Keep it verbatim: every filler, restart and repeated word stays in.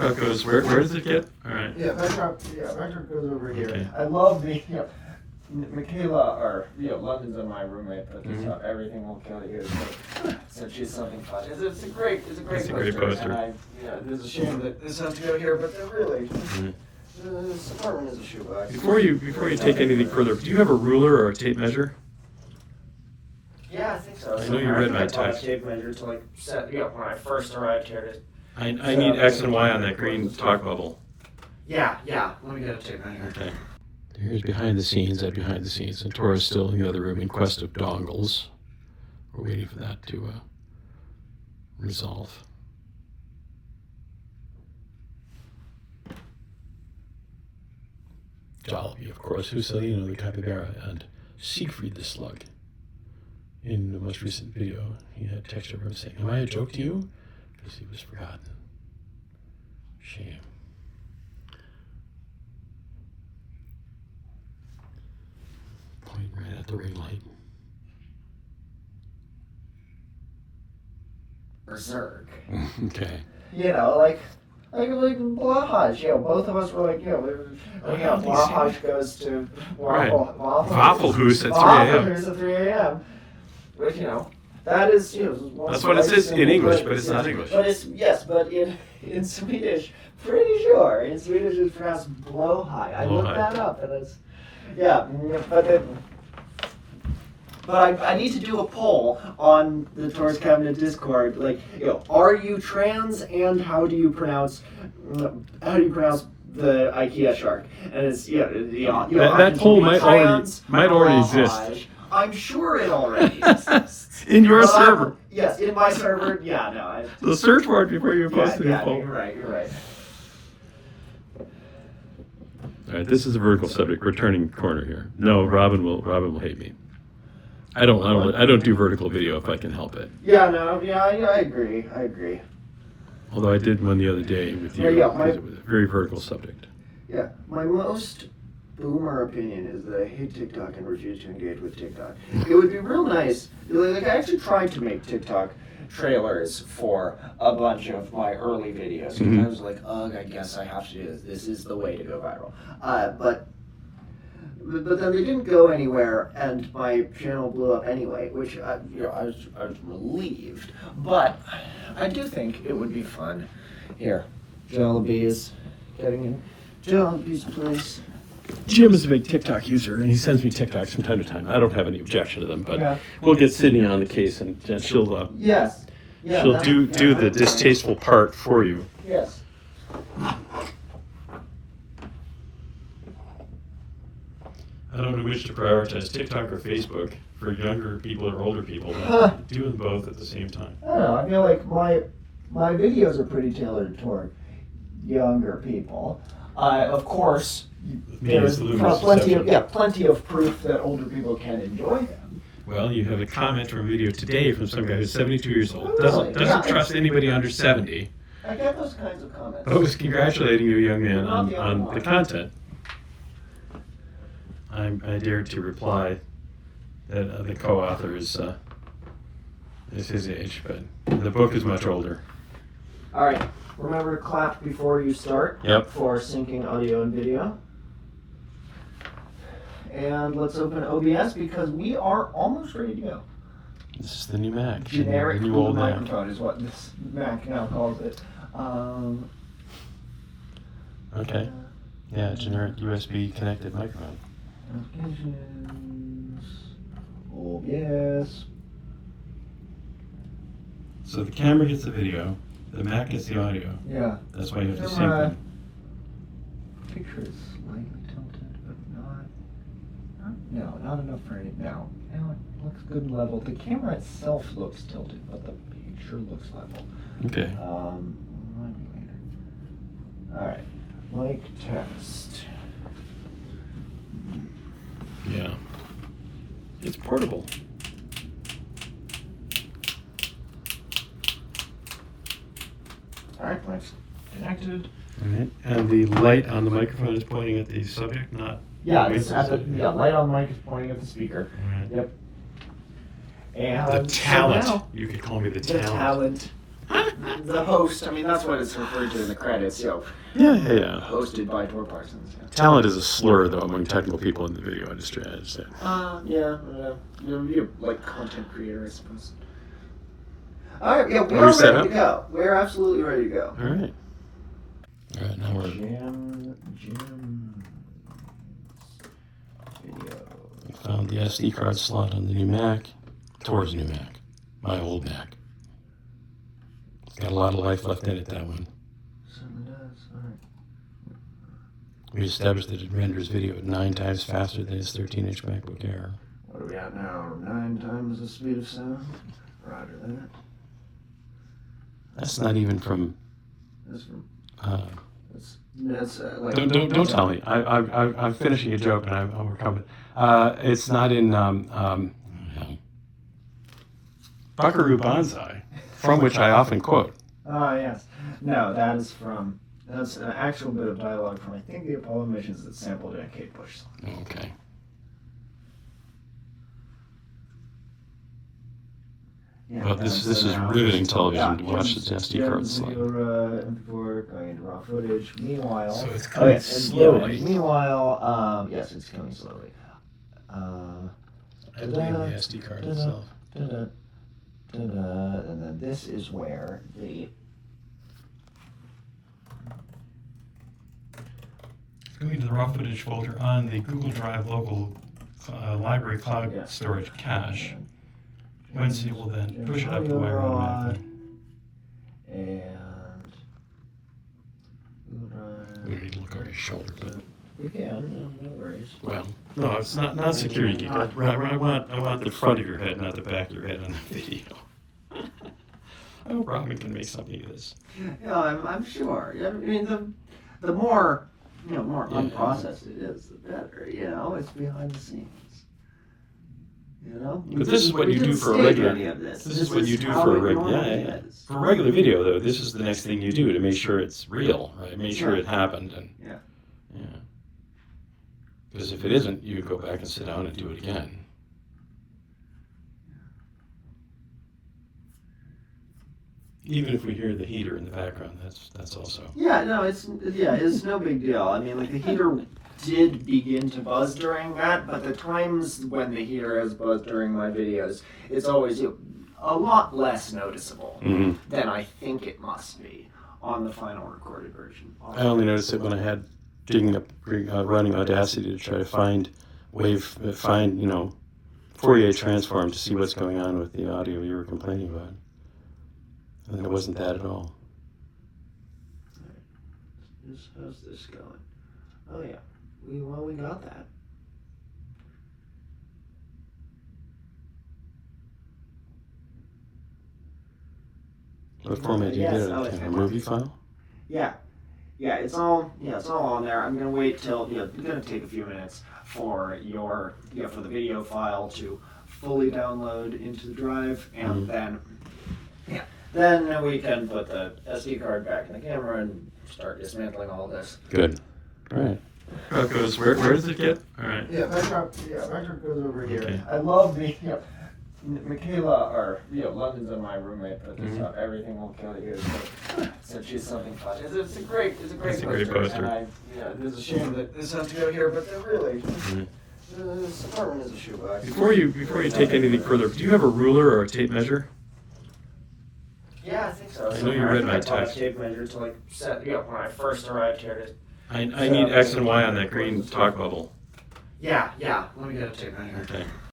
backdrop goes, where Where does it get? All right. Yeah, backdrop, yeah, backdrop goes over here. Okay. I love the, you know, Michaela, or, you know, London's on my roommate, put this Mhm. up, Everything Will Kill You. So, so she's something fun. It's, it's a great, it's a great It's a poster. great poster. And I, you know, it's a shame that this has to go here, but they're really, Mhm. uh, this apartment is a shoebox. Before you Before you take anything further, do you have a ruler or a tape measure? Yeah, I think so. I know you read my I bought a text. tape measure to like set, you know, when I first arrived here to, I, I need X and Y on that green talk bubble. yeah, yeah, let me get a tape measure. Okay. Here's behind the scenes at behind the scenes, and Tora's still in the other room in quest of dongles. We're waiting for that to uh, resolve. Jollibee, of course, Hussein the capybara, and Siegfried the slug. In the most recent video, he had a text over him saying, "Am I a joke to you?" Because he was forgotten. Shame. Pointing right at the ring light. Berserk. Okay. You know, like, like, like Blahaj, you know, both of us were like, you know, we were, like, you know, Blahaj goes to Right. Waffle, Waffle, Waffelhoos at three a.m. Waffelhoos at three a.m. Which, you know, that is, you know, one That's of what the it says simple in English, ways- but it's not English. But it's, yes, but in, in Swedish, pretty sure, in Swedish it's pronounced Blowhigh. I looked Blowhigh. that up, and it's, yeah, but then, But I, I need to do a poll on the Tours Cabinet Discord. Like, you know, are you trans, and how do you pronounce how do you pronounce the IKEA shark? And it's yeah, yeah. You know, That- that poll might already- trans, might already Blahaj. exist. I'm sure it already exists. In your But I'm- server. Yes, in my server. Yeah, no. I, So search for it before you yeah, post the yeah, poll. you're right. You're right. All right, this is a vertical subject. We're turning corner here. No, Robin will Robin will hate me. I don't I don't I don't do vertical video if I can help it. Yeah, no. Yeah, I, I agree. I agree. Although I did one the other day with you. Yeah, yeah, my- because it was a very vertical subject. Yeah, my most boomer opinion is that I hate TikTok and refuse to engage with TikTok. It would be real nice. Like, I actually tried to make TikTok trailers for a bunch of my early videos. Mhm. I was like, ugh, I guess I have to do this. This is the way to go viral. Uh, but but then they didn't go anywhere, and my channel blew up anyway, which I, you know, I was, I was relieved. But I do think it would be fun. Here, Jollibee is getting in Jollibee's place. Jim is a big TikTok user, and he sends me TikToks from time to time. I don't have any objection to them, but Yeah. we'll get Sydney on the case, and and she'll uh, Yes. Yeah, she'll that- do yeah, do the that- distasteful part for you. Yes. I don't know which to prioritize, TikTok or Facebook, for younger people or older people. Huh. Do them both at the same time. I don't know. I feel like my my videos are pretty tailored toward younger people. Uh, of course, Me there's is the luminous plenty of exception. yeah, plenty of proof that older people can enjoy them. Well, you have a comment from a video today from some guy who's seventy-two years old. Really? Doesn't doesn't Yeah. trust anybody under seventy, I get those kinds of comments. but was congratulating you, young man, Not on, the only on one. the content. I, I dared to reply that uh, the co-author is uh, is his age, but the book is much older. All right. Remember to clap before you start. Yep. For syncing audio and video. And let's open O B S because we are almost ready to go. This is the new Mac. Generic the new cool old Mac. microphone is what this Mac now calls it. Um, Okay. Yeah, generic U S B connected microphone. Applications. O B S. So the camera gets the video, the Mac gets the audio. Yeah. That's why you have to sync Camera. them. Picture is slightly tilted, but not. not no, not enough for any. No. Now it looks good and level. The camera itself looks tilted, but the picture looks level. Okay. Um, later. All right. Mic test. Yeah. It's portable. All right, mic's connected. Alright. And the light on the microphone is pointing at the subject, not. Yeah, away it's from at the, subject. yeah, light on mic is pointing at the speaker. Alright. Yep. And The so talent. now- You could call me the The talent. talent. the host. I mean, that's what it's referred to in the credits. You know, Yeah, yeah, yeah. hosted by Tor Parsons. Yeah. Talent is a slur, though, among technical people in the video industry, I understand. Uh, yeah, uh, you're, you're like content creator, I suppose. All right, yeah, we Are are we set ready up? to go. We're absolutely ready to go. All right. All right, now we're Jam, Jam, video. found the S D card slot on the new Mac. Tor's new Mac. My old Mac. It's got a lot of life left in it, that one. Certainly does. All right. We established that it renders video at nine times faster than its thirteen inch MacBook Air. What are we at now? Nine times the speed of sound. Roger that. That's not even from. That's from. Uh, That's, that's uh, like. don't, don't don't tell me. I I I I'm finishing a joke and I, I'll overcome it. Uh, it's not in um um. Buckaroo Banzai, from which I often quote. Ah, yes. No, that is from. That's an actual bit of dialogue from, I think, the Apollo missions that sampled in a Kate Bush song. Okay. Yeah, Well, this and this so is now- riveting television to Yeah, watch Jim's- the S D card Jim's slot. video, uh, M P four going into raw footage. Meanwhile, So it's oh, coming yes, and- slowly. yeah, meanwhile, um, yes, it's coming slowly. Uh, I blame the S D card itself. da-da, da-da, and then this is where the Going to the raw footage folder on the Google Drive local uh, library cloud Yeah. storage cache. Wednesday will then push it up to Audio wire raw, automatically. and Google Drive. We need to look over your shoulder, but We can, no, no worries. well, no, it's not not security geek. I, I want I want the front of your head, not the back of your head on the video. I hope Robin can make something of this. Yeah, I'm, I'm sure. I mean, the the more you know, more Yeah. unprocessed it is, the better. You know, it's behind the scenes. You know, But this is what We you do didn't for a stage regular- any of This, This is what you do how for a it regular. Yeah, normally yeah. is. For regular video, though, this is the next thing you do to make sure it's real, right? Make sure Right. it happened, and Yeah. yeah. Because if it isn't, you go back and sit down and do it again. Even if we hear the heater in the background, that's that's also. Yeah, no, it's yeah, it's no big deal. I mean, like the heater did begin to buzz during that, but the times when the heater has buzzed during my videos, it's always you know, a lot less noticeable Mm-hmm. than I think it must be on the final recorded version. I only noticed it when I had digging up, uh, running Audacity to try to find wave, uh, find you know, Fourier transform to see what's going on with the audio you were complaining about, and it wasn't that at all. How's, how's this going? Oh yeah, we well we got that. What format do you Yes, get it oh, in? it's A movie file? Yeah, yeah, it's all yeah, it's all on there. I'm gonna wait till you know, it's gonna take a few minutes for your you know, for the video file to fully download into the drive, and Mhm. then yeah, then we can put the S D card back in the camera and start dismantling all this. Good. All right. That goes. Where? Where does it get? All right. Yeah, backdrop. Yeah, backdrop goes over here. Okay. I love the. You know, Michaela, or you know, London's my roommate, put this Mhm. up. Everything will kill you. So, so she's something fun. It's, it's a great, it's a great It's a poster. great poster. And I, yeah, it is a shame that this has to go here, but they're really, Mhm. this apartment is a shoebox. Before you before you take anything further, do you have a ruler or a tape measure? Yeah, I think so. I know you read my I bought a text. tape measure to like set, you know, when I first arrived here. To, I, I need X and Y on that green talk bubble. yeah, yeah. Let me get a tape measure. Okay.